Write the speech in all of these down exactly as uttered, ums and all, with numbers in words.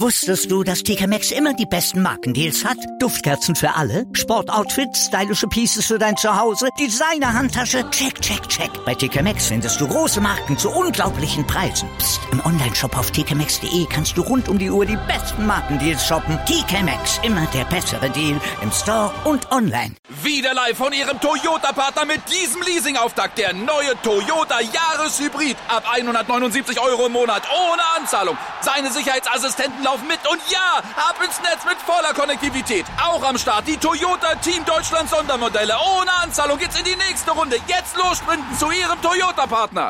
Wusstest du, dass T K Maxx immer die besten Markendeals hat? Duftkerzen für alle, Sportoutfits, stylische Pieces für dein Zuhause, Designer-Handtasche, check, check, check. Bei T K Maxx findest du große Marken zu unglaublichen Preisen. Psst. Im Onlineshop auf t k maxx punkt d e kannst du rund um die Uhr die besten Markendeals shoppen. T K Maxx, immer der bessere Deal im Store und online. Wieder live von Ihrem Toyota-Partner mit diesem Leasing-Auftakt. Der neue Toyota Jahreshybrid. Ab hundertneunundsiebzig Euro im Monat ohne Anzahlung. Seine Sicherheitsassistenten laufen mit und ja, ab ins Netz mit voller Konnektivität. Auch am Start die Toyota Team Deutschland Sondermodelle. Ohne Anzahlung geht's in die nächste Runde. Jetzt los sprinten zu Ihrem Toyota-Partner.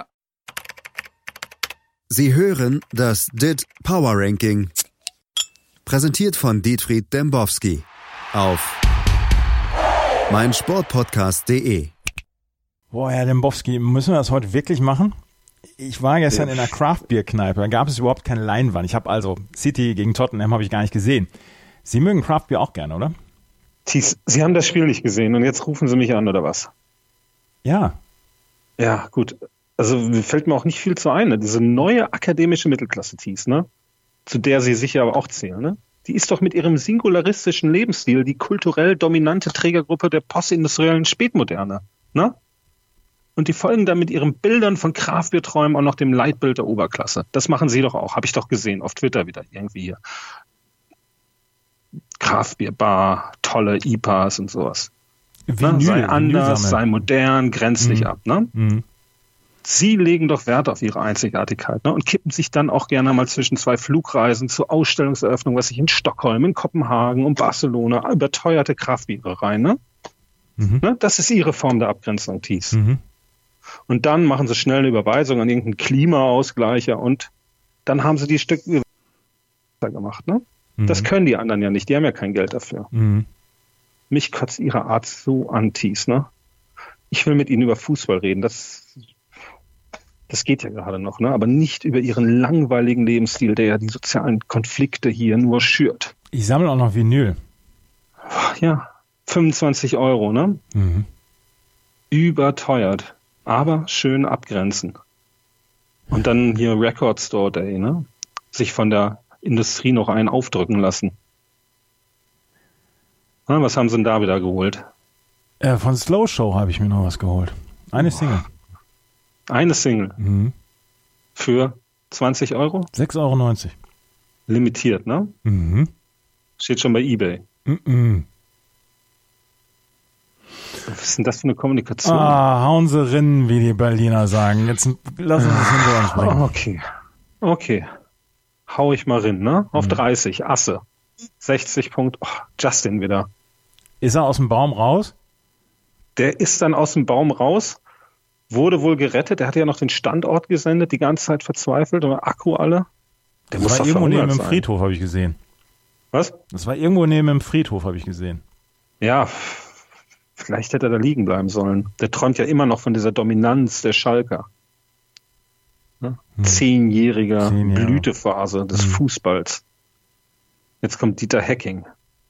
Sie hören das D I T Power Ranking. Präsentiert von Dietfried Dembowski auf meinsportpodcast punkt de. Boah, Herr Dembowski, müssen wir das heute wirklich machen? Ich war gestern in einer Craft-Bier-Kneipe, da gab es überhaupt keine Leinwand. Ich habe also City gegen Tottenham habe ich gar nicht gesehen. Sie mögen Craft-Bier auch gerne, oder? Thies, Sie haben das Spiel nicht gesehen und jetzt rufen Sie mich an, oder was? Ja. Ja, gut. Also fällt mir auch nicht viel zu ein. Ne? Diese neue akademische Mittelklasse, Thies, ne? Zu der Sie sicher aber auch zählen, ne? Die ist doch mit ihrem singularistischen Lebensstil die kulturell dominante Trägergruppe der postindustriellen Spätmoderne, ne? Und die folgen dann mit ihren Bildern von Craftbierträumen auch noch dem Leitbild der Oberklasse. Das machen Sie doch auch, habe ich doch gesehen, auf Twitter wieder irgendwie hier. Craftbierbar, tolle I P As und sowas. Vinyl, ne? Sei anders, sei modern, grenz dich mhm. ab, ne? Mhm. Sie legen doch Wert auf ihre Einzigartigkeit, ne? Und kippen sich dann auch gerne mal zwischen zwei Flugreisen zur Ausstellungseröffnung, was ich in Stockholm, in Kopenhagen und Barcelona, überteuerte Craftbiere rein, ne? Mhm. ne? Das ist ihre Form der Abgrenzung, Thies. Mhm. Und dann machen sie schnell eine Überweisung an irgendeinen Klimaausgleicher und dann haben sie die Stück gemacht, ne? Mhm. Das können die anderen ja nicht, die haben ja kein Geld dafür. Mhm. Mich kotzt ihre Art so an, Thies, ne? Ich will mit ihnen über Fußball reden, das Das geht ja gerade noch, ne? Aber nicht über ihren langweiligen Lebensstil, der ja die sozialen Konflikte hier nur schürt. Ich sammle auch noch Vinyl. Ja, fünfundzwanzig Euro, ne? Mhm. Überteuert, aber schön abgrenzen. Und dann hier Record Store Day, ne? Sich von der Industrie noch einen aufdrücken lassen. Na, was haben sie denn da wieder geholt? Äh, von Slow Show habe ich mir noch was geholt. Eine Single. Eine Single. Mhm. Für zwanzig Euro? sechs Euro neunzig. Limitiert, ne? Mhm. Steht schon bei eBay. Mhm. Was ist denn das für eine Kommunikation? Ah, hauen Sie rinnen, wie die Berliner sagen. Jetzt lassen Sie es hinter uns bringen. Okay. Okay. Hau ich mal rein, ne? Auf mhm. dreißig. Asse. sechzig Punkt. Oh, Justin wieder. Ist er aus dem Baum raus? Der ist dann aus dem Baum raus. Wurde wohl gerettet. Der hatte ja noch den Standort gesendet, die ganze Zeit verzweifelt. Und Akku alle. Der das muss war doch irgendwo neben dem sein. Friedhof, habe ich gesehen. Was? Das war irgendwo neben dem Friedhof, habe ich gesehen. Ja, vielleicht hätte er da liegen bleiben sollen. Der träumt ja immer noch von dieser Dominanz der Schalker. Ne? Hm. Zehnjähriger Zehn Jahre. Blütephase des hm. Fußballs. Jetzt kommt Dieter Hecking.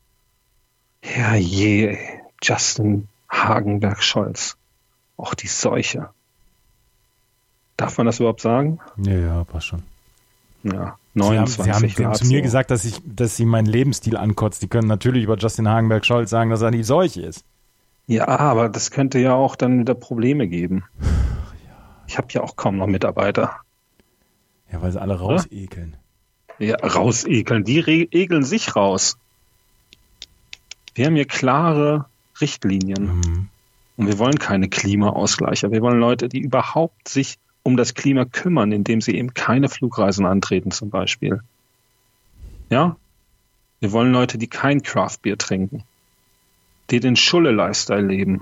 Ja je, Justin Hagenberg-Scholz. Auch die Seuche. Darf man das überhaupt sagen? Ja, ja, passt schon. Ja, neunundzwanzig Sie haben, Sie haben zu mir gesagt, dass ich, dass Sie meinen Lebensstil ankotzt. Die können natürlich über Justin Hagenberg-Scholz sagen, dass er die Seuche ist. Ja, aber das könnte ja auch dann wieder Probleme geben. Ich habe ja auch kaum noch Mitarbeiter. Ja, weil sie alle rausekeln. Ja, rausekeln. Die re- ekeln sich raus. Wir haben hier klare Richtlinien. Mhm. Und wir wollen keine Klimaausgleicher. Wir wollen Leute, die überhaupt sich um das Klima kümmern, indem sie eben keine Flugreisen antreten zum Beispiel. Ja? Wir wollen Leute, die kein Craftbier trinken. Die den Schulle-Lifestyle leben.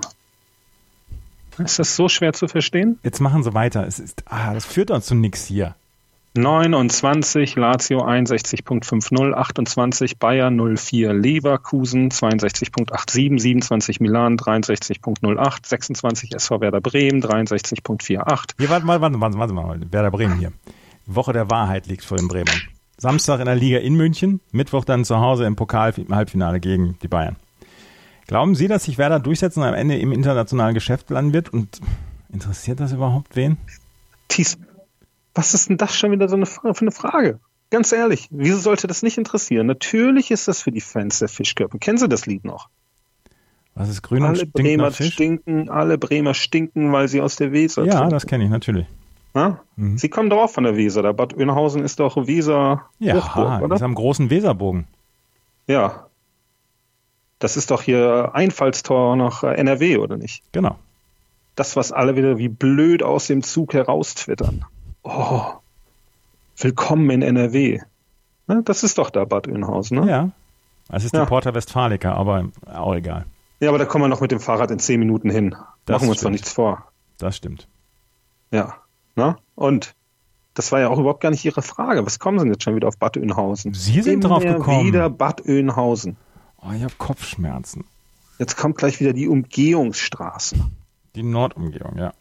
Ist das so schwer zu verstehen? Jetzt machen Sie weiter. Es ist, ah, das führt uns zu nix hier. neunundzwanzig, Lazio einundsechzig Komma fünfzig, achtundzwanzig, Bayern null vier, Leverkusen zweiundsechzig Komma siebenundachtzig, siebenundzwanzig Milan dreiundsechzig Komma null acht, sechsundzwanzig S V Werder Bremen dreiundsechzig Komma achtzig. Hier, warte mal, warte, warte, warte mal, Werder Bremen hier. Woche der Wahrheit liegt vor den Bremern. Samstag in der Liga in München, Mittwoch dann zu Hause im Pokal im Halbfinale gegen die Bayern. Glauben Sie, dass sich Werder durchsetzen und am Ende im internationalen Geschäft landen wird? Und interessiert das überhaupt wen? Thies, was ist denn das schon wieder so eine, für eine Frage? Ganz ehrlich, wieso sollte das nicht interessieren? Natürlich ist das für die Fans der Fischköpfe. Kennen Sie das Lied noch? Was ist grün und Alle stinkt Bremer nach Fisch? stinken, alle Bremer stinken, weil sie aus der Weser Ja, trinken. das kenne ich natürlich. Ja? Mhm. Sie kommen doch auch von der Weser. Der Bad Oeynhausen ist doch Weser Ja, Hochburg, oder? ist am großen Weserbogen. Ja. Das ist doch hier Einfallstor nach N R W, oder nicht? Genau. Das, was alle wieder wie blöd aus dem Zug heraustwittern. Oh, willkommen in N R W. Ne, das ist doch da Bad Oeynhausen, ne? Ja. Es ist Ja. die Porta Westfalica, aber auch egal. Ja, aber da kommen wir noch mit dem Fahrrad in zehn Minuten hin. Das Machen wir uns doch stimmt. nichts vor. Das stimmt. Ja. Na? Und das war ja auch überhaupt gar nicht Ihre Frage. Was kommen Sie denn jetzt schon wieder auf Bad Oeynhausen? Sie sind Immer drauf gekommen. wieder Bad Oeynhausen. Oh, ich habe Kopfschmerzen. Jetzt kommt gleich wieder die Umgehungsstraßen. Die Nordumgehung, ja.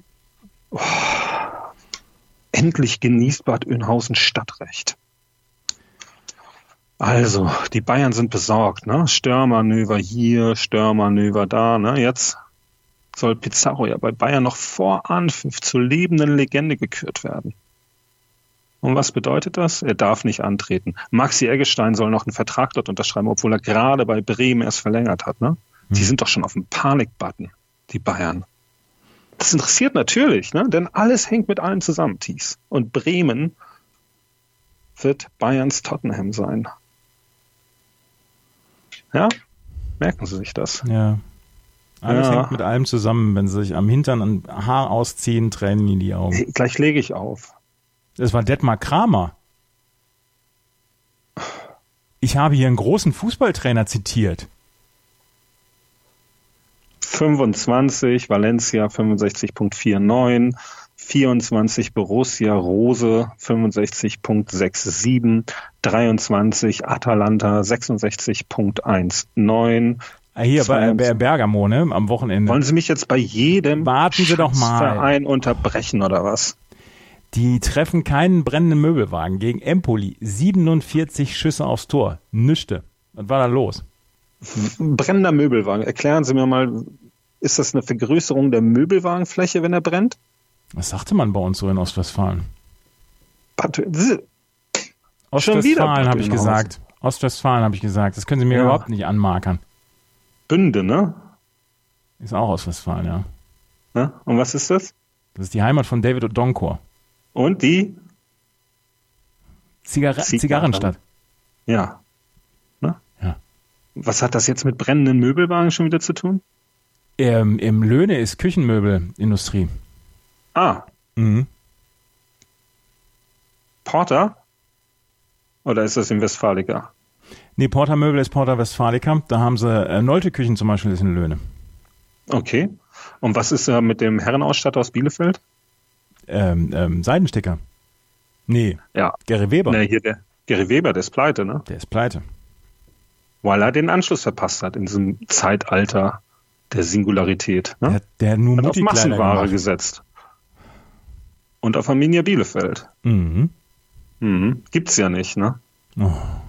Endlich genießt Bad Oeynhausen Stadtrecht. Also, die Bayern sind besorgt, ne? Störmanöver hier, Störmanöver da, ne? Jetzt soll Pizarro ja bei Bayern noch vor Anpfiff zur lebenden Legende gekürt werden. Und was bedeutet das? Er darf nicht antreten. Maxi Eggestein soll noch einen Vertrag dort unterschreiben, obwohl er gerade bei Bremen erst verlängert hat, ne? Die sind doch schon auf dem Panikbutton, die Bayern. Das interessiert natürlich, ne? Denn alles hängt mit allem zusammen, Thies. Und Bremen wird Bayerns Tottenham sein. Ja? Merken Sie sich das? Ja. Alles Ja. hängt mit allem zusammen. Wenn sie sich am Hintern ein Haar ausziehen, tränen ihnen die Augen. Hey, gleich lege ich auf. Das war Detmar Kramer. Ich habe hier einen großen Fußballtrainer zitiert. fünfundzwanzig, Valencia fünfundsechzig Komma neunundvierzig, vierundzwanzig Borussia Rose fünfundsechzig Komma siebenundsechzig, dreiundzwanzig Atalanta sechsundsechzig Komma neunzehn. Ah, Hier bei, zweiundzwanzig. bei Bergamo, ne? Am Wochenende. Wollen Sie mich jetzt bei jedem Warten Sie doch mal. Verein unterbrechen oder was? Die treffen keinen brennenden Möbelwagen gegen Empoli. siebenundvierzig Schüsse aufs Tor. Nüchte. Was war da los? Brennender Möbelwagen. Erklären Sie mir mal, ist das eine Vergrößerung der Möbelwagenfläche, wenn er brennt? Was sagte man bei uns so in Ostwestfalen? Bad- Schon wieder Ostwestfalen Bad habe ich Oeynhausen. gesagt. Ostwestfalen habe ich gesagt. Das können Sie mir Ja. überhaupt nicht anmarkern. Bünde, ne? Ist auch Ostwestfalen, ja. Ne? Und was ist das? Das ist die Heimat von David Odonkor. Und die? Zigar Zigarren. Zigarrenstadt. Ja. Ne? Ja. Was hat das jetzt mit brennenden Möbelwagen schon wieder zu tun? Ähm, Im Löhne ist Küchenmöbelindustrie. Ah, Mhm. Porter? Oder ist das im Westfalica? Nee, Porta Möbel ist Porta Westfalica. Da haben sie äh, Nolte Küchen zum Beispiel, ist in Löhne. Okay. Und was ist äh, mit dem Herrenausstatter aus Bielefeld? Ähm, ähm, Seidensticker. Nee, Ja. Gary Weber. Ne, hier der Gary Weber, der ist pleite, ne? Der ist pleite. Weil er den Anschluss verpasst hat in diesem Zeitalter der Singularität. Ne? Der, der hat nur Hat auf Mutti-Kleider Massenware gemacht. gesetzt. Und auf Arminia Bielefeld. Mhm. Mhm. Gibt's ja nicht, ne? Oh.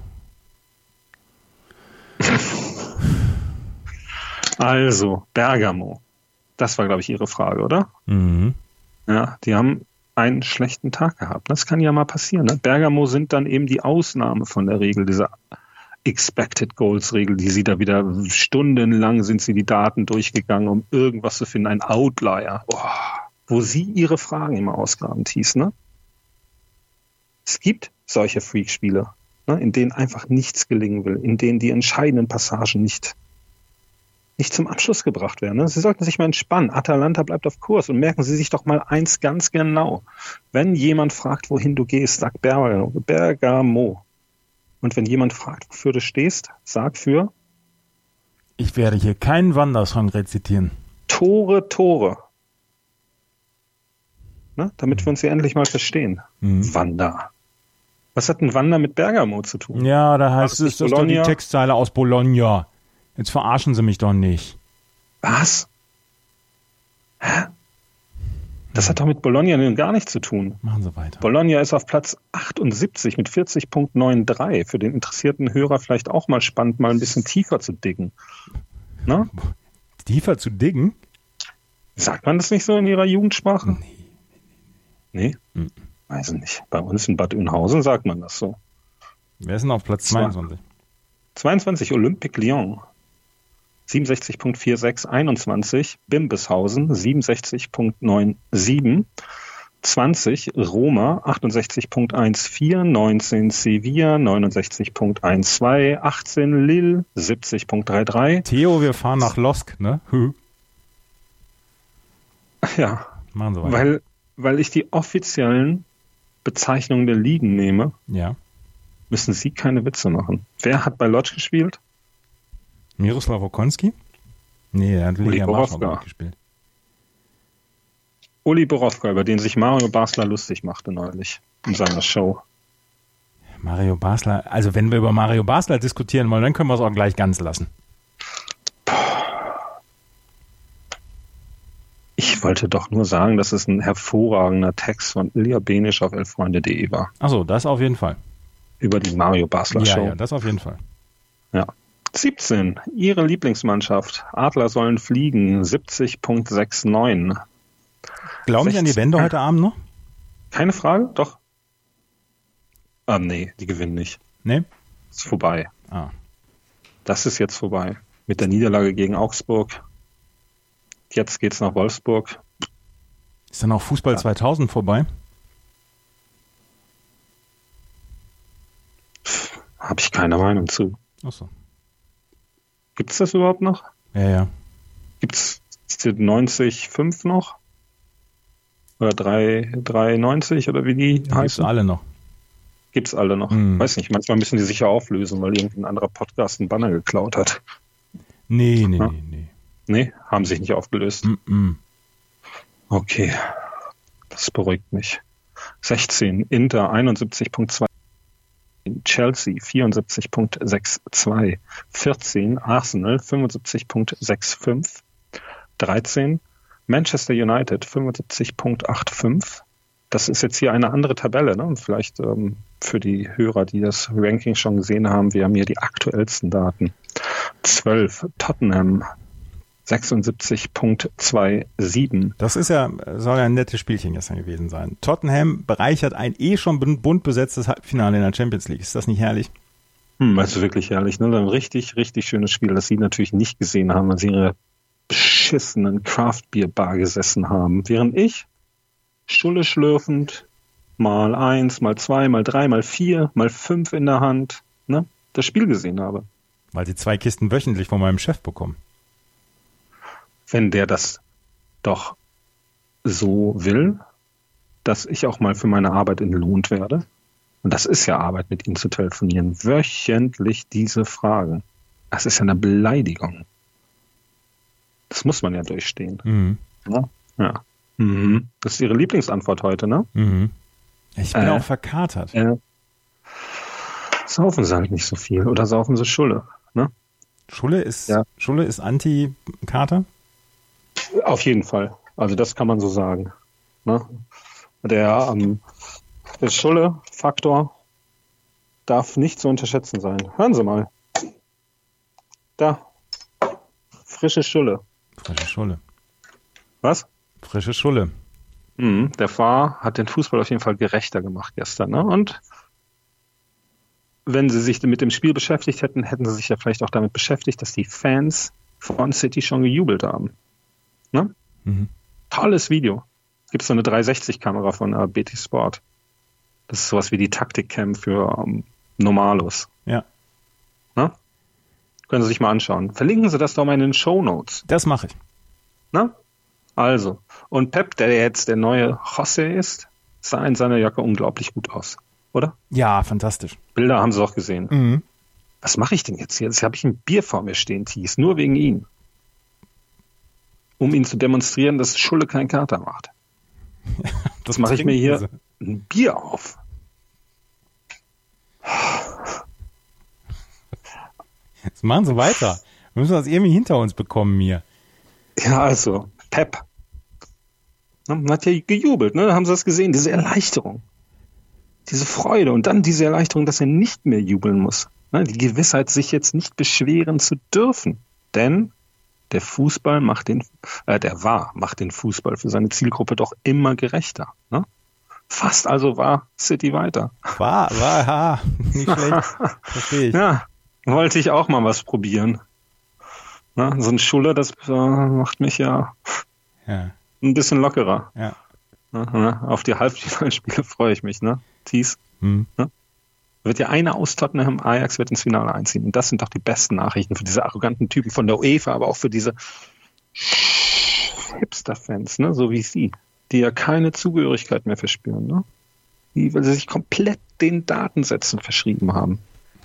Also, Bergamo. Das war, glaube ich, Ihre Frage, oder? Mhm. Ja, die haben einen schlechten Tag gehabt. Das kann ja mal passieren. Ne? Bergamo sind dann eben die Ausnahme von der Regel, dieser Expected Goals Regel, die sie da wieder stundenlang sind sie die Daten durchgegangen, um irgendwas zu finden, ein Outlier, oh, wo sie ihre Fragen immer ausgraben, Thies, ne? Es gibt solche Freak-Spiele, ne, in denen einfach nichts gelingen will, in denen die entscheidenden Passagen nicht, nicht zum Abschluss gebracht werden. Ne? Sie sollten sich mal entspannen. Atalanta bleibt auf Kurs und merken Sie sich doch mal eins ganz genau. Wenn jemand fragt, wohin du gehst, sag Bergamo. Bergamo. Und wenn jemand fragt, wofür du stehst, sag für Ich werde hier keinen Wandersong rezitieren. Tore, Tore. Ne? Damit wir uns hier endlich mal verstehen. Mhm. Wander. Was hat ein Wander mit Bergamo zu tun? Ja, da heißt das es, nicht das ist doch die Bologna? Textzeile aus Bologna. Jetzt verarschen Sie mich doch nicht. Was? Hä? Das hat doch mit Bologna nun gar nichts zu tun. Machen Sie weiter. Bologna ist auf Platz achtundsiebzig mit vierzig Komma dreiundneunzig. Für den interessierten Hörer vielleicht auch mal spannend, mal ein bisschen tiefer zu diggen. Ne? Tiefer zu diggen? Sagt man das nicht so in Ihrer Jugendsprache? Nee. Nee? Mhm. Weiß ich nicht. Bei uns in Bad Oeynhausen sagt man das so. Wer ist denn auf Platz zweiundzwanzig? zweiundzwanzig Olympique Lyon. siebenundsechzig Komma sechsundvierzig, einundzwanzig Bimbishausen, siebenundsechzig Komma siebenundneunzig, zwanzig Roma, achtundsechzig Komma vierzehn, neunzehn Sevilla, neunundsechzig Komma zwölf, achtzehn Lille, siebzig Komma dreiunddreißig. Theo, wir fahren nach Losk, ne? Hü. Ja, Machen Sie weiter. weil, weil ich die offiziellen Bezeichnungen der Ligen nehme, Ja. müssen Sie keine Witze machen. Wer hat bei Lodz gespielt? Miroslav Okonski? Nee, er hat Uli Liga Borowka. Warschau gespielt. Uli Borowka, über den sich Mario Basler lustig machte neulich in seiner Show. Mario Basler, also wenn wir über Mario Basler diskutieren wollen, dann können wir es auch gleich ganz lassen. Ich wollte doch nur sagen, dass es ein hervorragender Text von Ilja Benisch auf elffreunde punkt de war. Achso, das auf jeden Fall. Über die Mario Basler Ja, Show. ja, das auf jeden Fall. Ja. siebzehn. Ihre Lieblingsmannschaft. Adler sollen fliegen. siebzig Komma neunundsechzig. Glauben Sie an die Wende heute Abend noch? Keine Frage? Doch. Ah, nee, die gewinnen nicht. Nee? Ist vorbei. Ah. Das ist jetzt vorbei. Mit der Niederlage gegen Augsburg. Jetzt geht's nach Wolfsburg. Ist dann auch Fußball Ja. zweitausend vorbei? Habe ich keine Meinung zu. Achso. Gibt's das überhaupt noch? Ja, ja. Gibt's neunzig Komma fünf noch? Oder drei Komma neunzig oder wie die Gibt's heißen? alle noch. Gibt's alle noch. Hm. Weiß nicht, manchmal müssen die sich ja auflösen, weil irgendein anderer Podcast einen Banner geklaut hat. Nee, nee, Ja. nee, nee. Nee, haben sich nicht aufgelöst. Mm-mm. Okay, das beruhigt mich. sechzehn, Inter einundsiebzig Komma zwei, Chelsea vierundsiebzig Komma zweiundsechzig, vierzehn, Arsenal fünfundsiebzig Komma fünfundsechzig, dreizehn, Manchester United fünfundsiebzig Komma fünfundachtzig. Das ist jetzt hier eine andere Tabelle, ne? Vielleicht ähm, für die Hörer, die das Ranking schon gesehen haben, wir haben hier die aktuellsten Daten. zwölf, Tottenham sechsundsiebzig Komma siebenundzwanzig. Das ist ja, soll ja ein nettes Spielchen gestern gewesen sein. Tottenham bereichert ein eh schon bunt besetztes Halbfinale in der Champions League. Ist das nicht herrlich? Hm, also wirklich herrlich, ne? Ein richtig, richtig schönes Spiel, das Sie natürlich nicht gesehen haben, weil Sie in Ihrer beschissenen Craft-Bier-Bar gesessen haben. Während ich, Schulle schlürfend, mal eins, mal zwei, mal drei, mal vier, mal fünf in der Hand, ne? Das Spiel gesehen habe. Weil sie zwei Kisten wöchentlich von meinem Chef bekommen. Wenn der das doch so will, dass ich auch mal für meine Arbeit entlohnt werde, und das ist ja Arbeit, mit ihm zu telefonieren, wöchentlich diese Fragen. Das ist ja eine Beleidigung. Das muss man ja durchstehen. Mhm. Ja. Ja. Mhm. Das ist Ihre Lieblingsantwort heute, ne? Mhm. Ich bin Äh. auch verkatert. Äh. Saufen Sie halt nicht so viel oder saufen Sie Schulle, ne? Schulle ist, Ja. Schulle ist Anti-Kater? Auf jeden Fall. Also das kann man so sagen. Ne? Der, ähm, der Schulle-Faktor darf nicht zu unterschätzen sein. Hören Sie mal. Da. Frische Schulle. Frische Schulle. Was? Frische Schulle. Mhm. Der V A R hat den Fußball auf jeden Fall gerechter gemacht gestern. Ne? Und wenn Sie sich mit dem Spiel beschäftigt hätten, hätten Sie sich ja vielleicht auch damit beschäftigt, dass die Fans von City schon gejubelt haben. Ne? Mhm. Tolles Video. Gibt es so eine dreihundertsechzig-Kamera von äh, B T Sport. Das ist sowas wie die Taktikcam für ähm, Normalos. Ja, Ne? Können Sie sich mal anschauen. Verlinken Sie das doch mal in den Shownotes. das mache ich. Ne? Also, und Pep, der jetzt der neue José ist, sah in seiner Jacke unglaublich gut aus. Oder? Ja, fantastisch. Bilder haben Sie auch gesehen. Mhm. Was mache ich denn jetzt hier? Jetzt habe ich ein Bier vor mir stehen, Thies, nur wegen ihn. Um ihn zu demonstrieren, dass Schulle keinen Kater macht. Das mache ich mir hier trinken ein Bier auf. Sie. Jetzt machen Sie weiter. Wir müssen das irgendwie hinter uns bekommen hier. Ja, also, Pep. Man hat ja gejubelt, ne? Haben Sie das gesehen? Diese Erleichterung. Diese Freude und dann diese Erleichterung, dass er nicht mehr jubeln muss. Ne? Die Gewissheit, sich jetzt nicht beschweren zu dürfen. Denn der Fußball macht den, äh, der V A R macht den Fußball für seine Zielgruppe doch immer gerechter. Ne? Fast also war City weiter. War, war, ha, nicht schlecht. Verstehe ich. Ja, wollte ich auch mal was probieren. Na, so ein Schuller, das äh, macht mich ja, ja ein bisschen lockerer. Ja. Na, na, auf die Halbfinalspiele freue ich mich, ne? Thies. Hm. Ne? Wird ja einer aus Tottenham, Ajax wird ins Finale einziehen. Und das sind doch die besten Nachrichten für diese arroganten Typen von der UEFA, aber auch für diese Hipster-Fans, ne? So wie sie, die ja keine Zugehörigkeit mehr verspüren, ne? Die, weil sie sich komplett den Datensätzen verschrieben haben.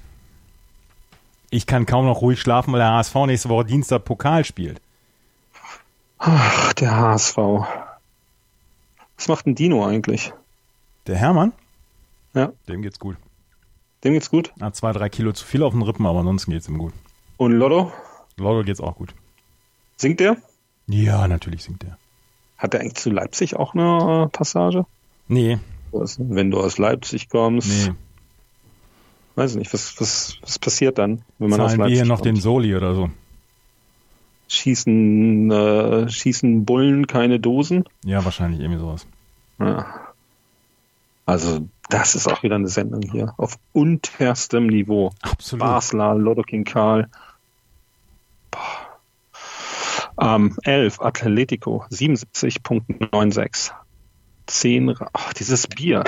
Ich kann kaum noch ruhig schlafen, weil der H S V nächste Woche Dienstag Pokal spielt. Ach, der H S V. Was macht ein Dino eigentlich? Der Hermann? Ja. Dem geht's gut. Dem geht's gut? Hat zwei, drei Kilo zu viel auf den Rippen, aber ansonsten geht's ihm gut. Und Lotto? Lotto geht's auch gut. Singt der? Ja, natürlich singt der. Hat der eigentlich zu Leipzig auch eine äh, Passage? Nee. Was, wenn du aus Leipzig kommst? Nee. Weiß nicht, was, was, was passiert dann, wenn man Zahlen aus Leipzig wir hier noch kommt? den Soli oder so? Schießen, äh, schießen Bullen keine Dosen? Ja, wahrscheinlich irgendwie sowas. Ja. Also, das ist auch wieder eine Sendung hier. Auf unterstem Niveau. Absolut. Basler, Lotto King Karl. Ähm, elf, Atletico, siebenundsiebzig Komma sechsundneunzig. zehn, ach, dieses Bier.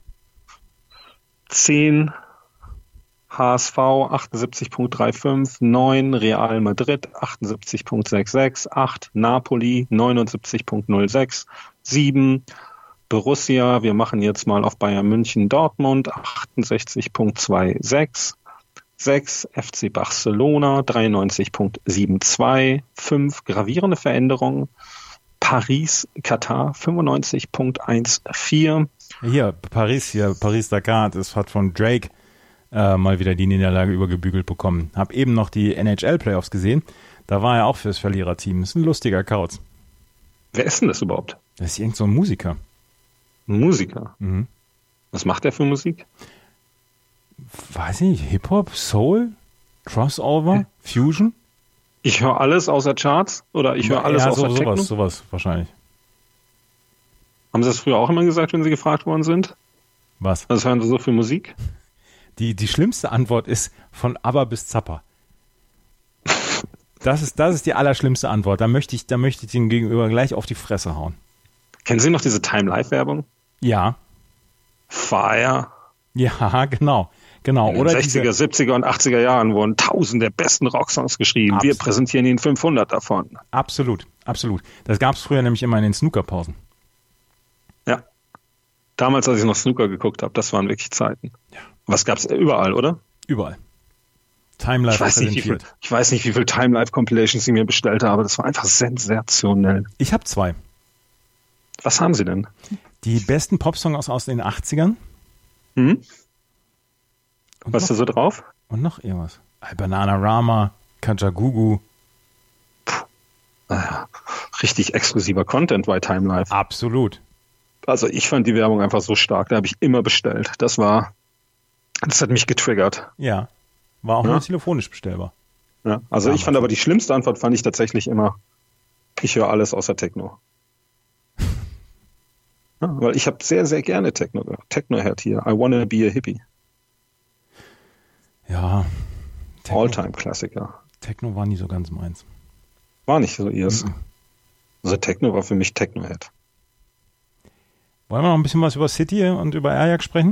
zehn, H S V, achtundsiebzig Komma fünfunddreißig. neun, Real Madrid, achtundsiebzig Komma sechsundsechzig. acht, Napoli, neunundsiebzig Komma null sechs. sieben, Borussia, wir machen jetzt mal auf Bayern München Dortmund, achtundsechzig Komma sechsundzwanzig. sechs, F C Barcelona, dreiundneunzig Komma zweiundsiebzig. fünf, gravierende Veränderungen. Paris, Katar, fünfundneunzig Komma vierzehn. Hier, Paris, hier, Paris-Dakar, das hat von Drake äh, mal wieder die Niederlage übergebügelt bekommen. Hab eben noch die N H L-Playoffs gesehen. Da war er auch fürs Verliererteam. Ist ein lustiger Kauz. Wer ist denn das überhaupt? Das ist irgend so ein Musiker. Ein Musiker. Mhm. Was macht der für Musik? Weiß ich nicht, Hip-Hop, Soul, Crossover, Fusion? Ich höre alles außer Charts oder ich höre alles ja, außer so, Techno. sowas, sowas wahrscheinlich. Haben Sie das früher auch immer gesagt, wenn Sie gefragt worden sind? Was? Was hören Sie so für Musik? Die, die schlimmste Antwort ist von ABBA bis Zappa. Das ist, das ist die allerschlimmste Antwort. Da möchte ich, da möchte ich den Gegenüber gleich auf die Fresse hauen. Kennen Sie noch diese Time-Life-Werbung? Ja. Fire. Ja, genau. Genau. In den Oder sechziger, diese, siebziger und achtziger Jahren wurden tausend der besten Rocksongs geschrieben. Absolut. Wir präsentieren Ihnen fünfhundert davon. Absolut, absolut. Das gab es früher nämlich immer in den Snookerpausen. Ja. Damals, als ich noch Snooker geguckt habe, das waren wirklich Zeiten. Ja. Was gab es überall, oder? Überall. Time Life Ich weiß, nicht, wie viel, präsentiert. ich weiß nicht, wie viel Time-Life-Compilations ich mir bestellt habe, aber das war einfach sensationell. Ich habe zwei. Was haben Sie denn? Die besten Popsongs aus den achtzigern. Hm? Und Was ist da noch, so drauf? und noch irgendwas. Bananarama, Kajagoogoo. Ah, richtig exklusiver Content bei Time Life. Absolut. Also ich fand die Werbung einfach so stark, da habe ich immer bestellt. Das war, das hat mich getriggert. Ja. War auch Ja. nur telefonisch bestellbar. Ja, also ich fand aber die schlimmste Antwort fand ich tatsächlich immer, ich höre alles außer Techno. Ja, weil ich habe sehr, sehr gerne Techno gehört. Techno-Head hier. I wanna be a hippie. Ja. Techno, All-Time-Klassiker. Techno war nie so ganz meins. War nicht so ihrs. Mhm. Also Techno war für mich Techno-Head. Wollen wir noch ein bisschen was über City und über Ajax sprechen?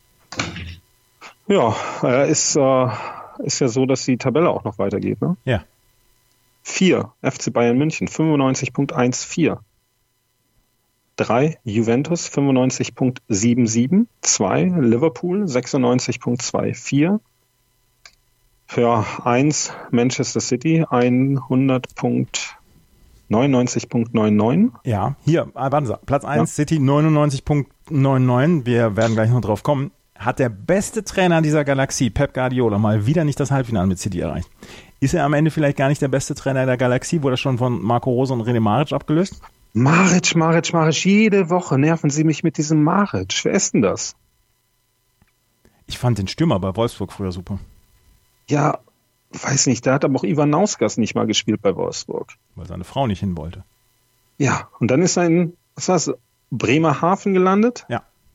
Ja, äh, ist, äh, ist ja so, dass die Tabelle auch noch weitergeht, ne? Ja. vier, F C Bayern München, fünfundneunzig Komma vierzehn. drei, Juventus, fünfundneunzig Komma siebenundsiebzig. zwei, Liverpool, sechsundneunzig Komma vierundzwanzig. Ja, eins, Manchester City, hundert Komma neunundneunzig Komma neunundneunzig. Ja, hier, ah, warten Sie, Platz eins, Ja. City neunundneunzig Komma neunundneunzig. Wir werden gleich noch drauf kommen. Hat der beste Trainer dieser Galaxie, Pep Guardiola, mal wieder nicht das Halbfinale mit City erreicht. Ist er am Ende vielleicht gar nicht der beste Trainer der Galaxie? Wurde er schon von Marco Rose und René Maric abgelöst? Maric, Maric, Maric, jede Woche nerven Sie mich mit diesem Maric. Wer ist denn das? Ich fand den Stürmer bei Wolfsburg früher super. Ja, weiß nicht, da hat aber auch Ivan Nauskas nicht mal gespielt bei Wolfsburg. Weil seine Frau nicht hin wollte. Ja, und dann ist er in, was war's, Bremerhaven gelandet? Ja.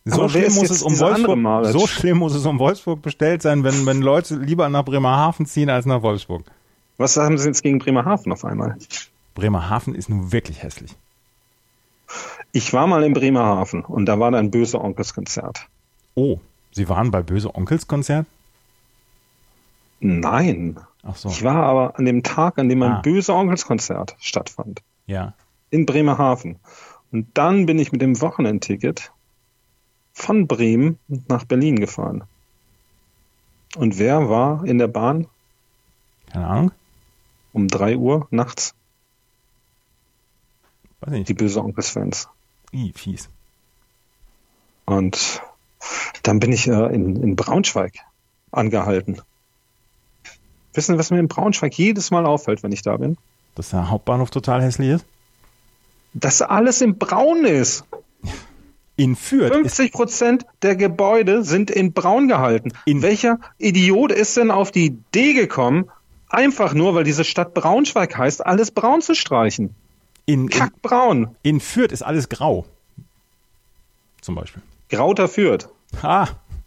So schlimm, muss es um Wolfsburg, so schlimm muss es um Wolfsburg bestellt sein, wenn, wenn Leute lieber nach Bremerhaven ziehen als nach Wolfsburg. Was haben Sie jetzt gegen Bremerhaven auf einmal? Bremerhaven ist nun wirklich hässlich. Ich war mal in Bremerhaven und da war da ein Böse Onkels Konzert. Oh, Sie waren bei Böse Onkels Konzert? Nein. Ach so. Ich war aber an dem Tag, an dem ein ah. Böse Onkels Konzert stattfand. Ja. In Bremerhaven. Und dann bin ich mit dem Wochenendticket von Bremen nach Berlin gefahren. Und wer war in der Bahn? Keine Ahnung. Um drei Uhr nachts? Weiß nicht. Die Böse Onkels-Fans. Ih, fies. Und dann bin ich äh, in, in Braunschweig angehalten. Wissen Sie, was mir in Braunschweig jedes Mal auffällt, wenn ich da bin? Dass der Hauptbahnhof total hässlich ist? Dass alles in Braun ist. In Fürth fünfzig Prozent der Gebäude sind in Braun gehalten. In Welcher Idiot ist denn auf die Idee gekommen, einfach nur, weil diese Stadt Braunschweig heißt, alles braun zu streichen? In, in, Kackbraun. In Fürth ist alles grau. Zum Beispiel. Grauter Fürth. Ha!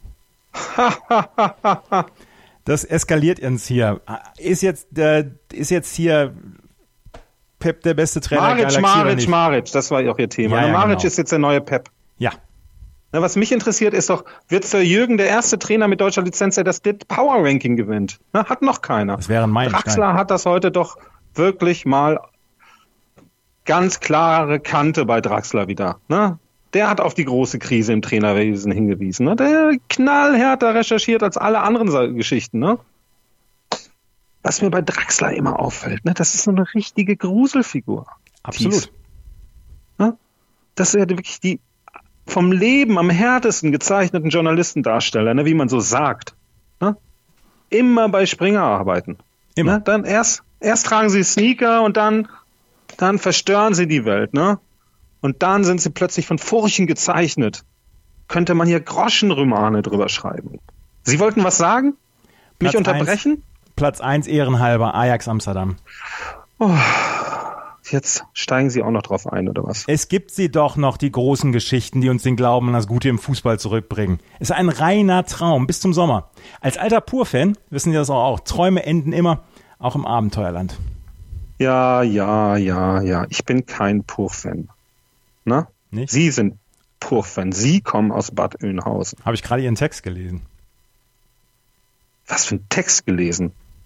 Das eskaliert jetzt hier. Ist jetzt, äh, ist jetzt hier Pep der beste Trainer Maric, der Galaxie? Maric, Maric, das war ja auch ihr Thema. Ja, ja, Maric genau. ist jetzt der neue Pep. Ja. Na, was mich interessiert, ist doch, wird Sir Jürgen der erste Trainer mit deutscher Lizenz, der das D I T Power Ranking gewinnt? Na, hat noch keiner. Das wäre ein Meilenstein. Draxler hat das heute doch wirklich mal ganz klare Kante bei Draxler wieder. Ne? Der hat auf die große Krise im Trainerwesen hingewiesen. Ne? Der knallhärter recherchiert als alle anderen Geschichten. Ne? Was mir bei Draxler immer auffällt, ne? Das ist so eine richtige Gruselfigur. Absolut. Ne? Das ist ja wirklich die vom Leben am härtesten gezeichneten Journalistendarsteller, ne? Wie man so sagt. Ne? Immer bei Springer arbeiten. Immer. Ne? Dann erst, erst tragen sie Sneaker und dann, dann verstören sie die Welt. Ne? Und dann sind sie plötzlich von Furchen gezeichnet. Könnte man hier Groschenromane drüber schreiben. Sie wollten was sagen? Mich Platz unterbrechen? Eins, Platz eins ehrenhalber, Ajax Amsterdam. Oh, jetzt steigen Sie auch noch drauf ein, oder was? Es gibt sie doch noch, die großen Geschichten, die uns den Glauben an das Gute im Fußball zurückbringen. Es ist ein reiner Traum, bis zum Sommer. Als alter Pur-Fan wissen Sie das auch. Träume enden immer, auch im Abenteuerland. Ja, ja, ja, ja. Ich bin kein Pur-Fan. Na? Nicht? Sie sind Pur-Fan. Sie kommen aus Bad Oeynhausen. Habe ich gerade Ihren Text gelesen. Was für ein Text gelesen?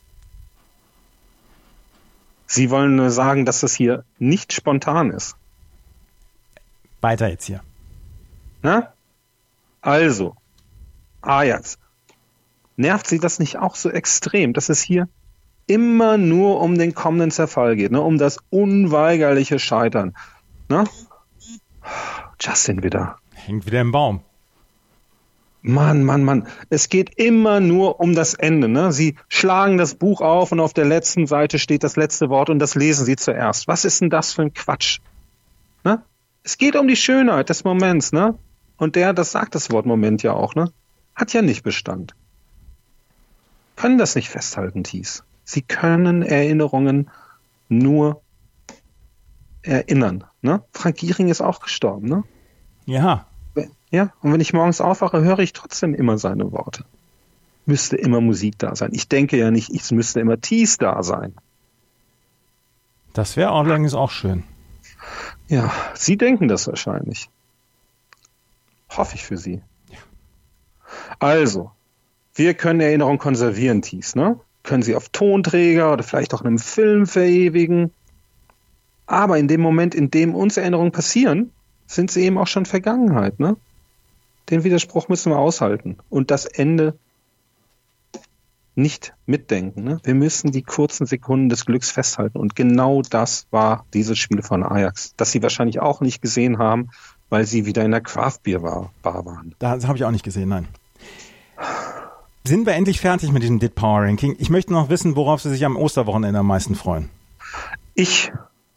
Sie wollen nur sagen, dass das hier nicht spontan ist. Weiter jetzt hier. Na? Also, Ajax. Nervt Sie das nicht auch so extrem, dass es hier immer nur um den kommenden Zerfall geht, ne? Um das unweigerliche Scheitern? Ne? Justin wieder. Hängt wieder im Baum. Mann, Mann, Mann. Es geht immer nur um das Ende. Ne? Sie schlagen das Buch auf und auf der letzten Seite steht das letzte Wort und das lesen Sie zuerst. Was ist denn das für ein Quatsch? Ne? Es geht um die Schönheit des Moments. Ne? Und der, das sagt das Wort Moment ja auch, ne? Hat ja nicht Bestand. Können das nicht festhalten, Thies. Sie können Erinnerungen nur erinnern. Ne? Frank Giering ist auch gestorben. Ne? Ja. Ja, und wenn ich morgens aufwache, höre ich trotzdem immer seine Worte. Müsste immer Musik da sein. Ich denke ja nicht, es müsste immer Thies da sein. Das wäre allerdings auch schön. Ja, Sie denken das wahrscheinlich. Hoffe ich für Sie. Ja. Also, wir können Erinnerungen konservieren, Thies, ne? Können sie auf Tonträger oder vielleicht auch in einem Film verewigen. Aber in dem Moment, in dem uns Erinnerungen passieren, sind sie eben auch schon Vergangenheit, ne? Den Widerspruch müssen wir aushalten und das Ende nicht mitdenken. Ne? Wir müssen die kurzen Sekunden des Glücks festhalten und genau das war dieses Spiel von Ajax, das sie wahrscheinlich auch nicht gesehen haben, weil sie wieder in der Craft-Bier-Bar waren. Das habe ich auch nicht gesehen, nein. Sind wir endlich fertig mit diesem D I T Power Ranking? Ich möchte noch wissen, worauf Sie sich am Osterwochenende am meisten freuen. Ich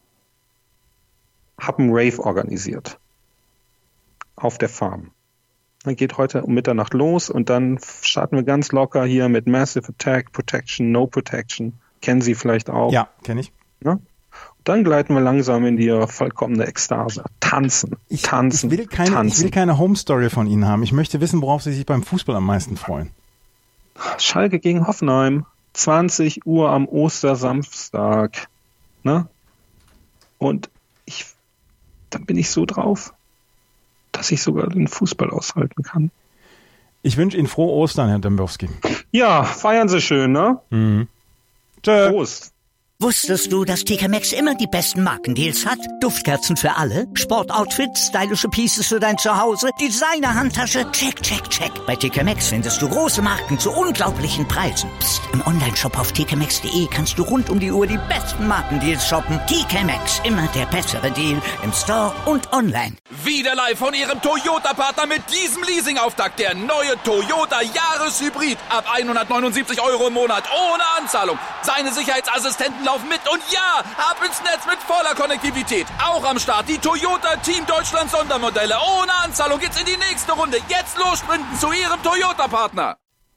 habe einen Rave organisiert auf der Farm. Dann geht heute um Mitternacht los und dann starten wir ganz locker hier mit Massive Attack, Protection, No Protection. Kennen Sie vielleicht auch. Ja, kenne ich. Ne? Dann gleiten wir langsam in die vollkommene Ekstase. Tanzen, Ich, tanzen, ich, will keine, tanzen. ich will keine Home-Story von Ihnen haben. Ich möchte wissen, worauf Sie sich beim Fußball am meisten freuen. Schalke gegen Hoffenheim, zwanzig Uhr am Ostersamstag. Ne? Und ich, dann bin ich so drauf, dass ich sogar den Fußball aushalten kann. Ich wünsche Ihnen frohe Ostern, Herr Dembowski. Ja, feiern Sie schön, ne? Mhm. Tschö. Prost. Wusstest du, dass T K Maxx immer die besten Markendeals hat? Duftkerzen für alle, Sportoutfits, stylische Pieces für dein Zuhause, Designer-Handtasche, check, check, check. Bei T K Maxx findest du große Marken zu unglaublichen Preisen. Psst. Im Onlineshop auf t k maxx punkt de kannst du rund um die Uhr die besten Markendeals shoppen. T K Maxx, immer der bessere Deal im Store und online. Wieder live von Ihrem Toyota-Partner mit diesem Leasing-Auftakt. Der neue Toyota Jahreshybrid. Ab hundertneunundsiebzig Euro im Monat ohne Anzahlung. Seine Sicherheitsassistenten laufen mit und ja, ab ins Netz mit voller Konnektivität. Auch am Start die Toyota Team Deutschland Sondermodelle. Ohne Anzahlung geht's in die nächste Runde. Jetzt los sprinten zu Ihrem Toyota-Partner.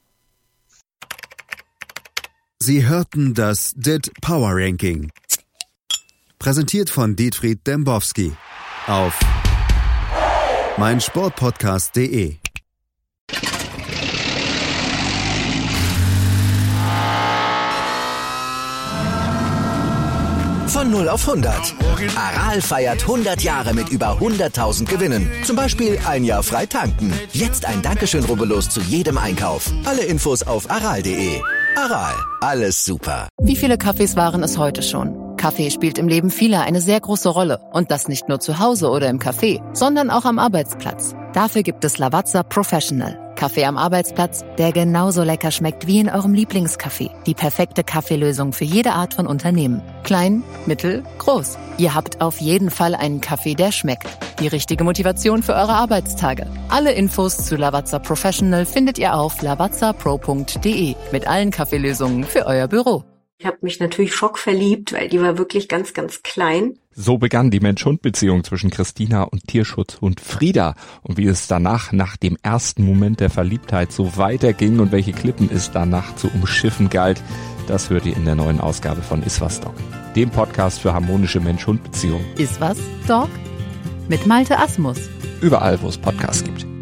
Sie hörten das D I T Power Ranking. Präsentiert von Dietfried Dembowski auf meinsportpodcast punkt de. Von null auf hundert. Aral feiert hundert Jahre mit über hunderttausend Gewinnen. Zum Beispiel ein Jahr frei tanken. Jetzt ein Dankeschön, rubbellos zu jedem Einkauf. Alle Infos auf aral punkt de. Aral, alles super. Wie viele Kaffees waren es heute schon? Kaffee spielt im Leben vieler eine sehr große Rolle. Und das nicht nur zu Hause oder im Café, sondern auch am Arbeitsplatz. Dafür gibt es Lavazza Professional. Kaffee am Arbeitsplatz, der genauso lecker schmeckt wie in eurem Lieblingscafé. Die perfekte Kaffeelösung für jede Art von Unternehmen. Klein, mittel, groß. Ihr habt auf jeden Fall einen Kaffee, der schmeckt. Die richtige Motivation für eure Arbeitstage. Alle Infos zu Lavazza Professional findet ihr auf lavazza pro punkt de mit allen Kaffeelösungen für euer Büro. Ich habe mich natürlich schockverliebt, weil die war wirklich ganz, ganz klein. So begann die Mensch-Hund-Beziehung zwischen Christina und Tierschutzhund Frieda. Und wie es danach, nach dem ersten Moment der Verliebtheit, so weiterging und welche Klippen es danach zu umschiffen galt, das hört ihr in der neuen Ausgabe von Iswas Dog, dem Podcast für harmonische Mensch-Hund-Beziehungen. Iswas Dog? Mit Malte Asmus. Überall, wo es Podcasts gibt.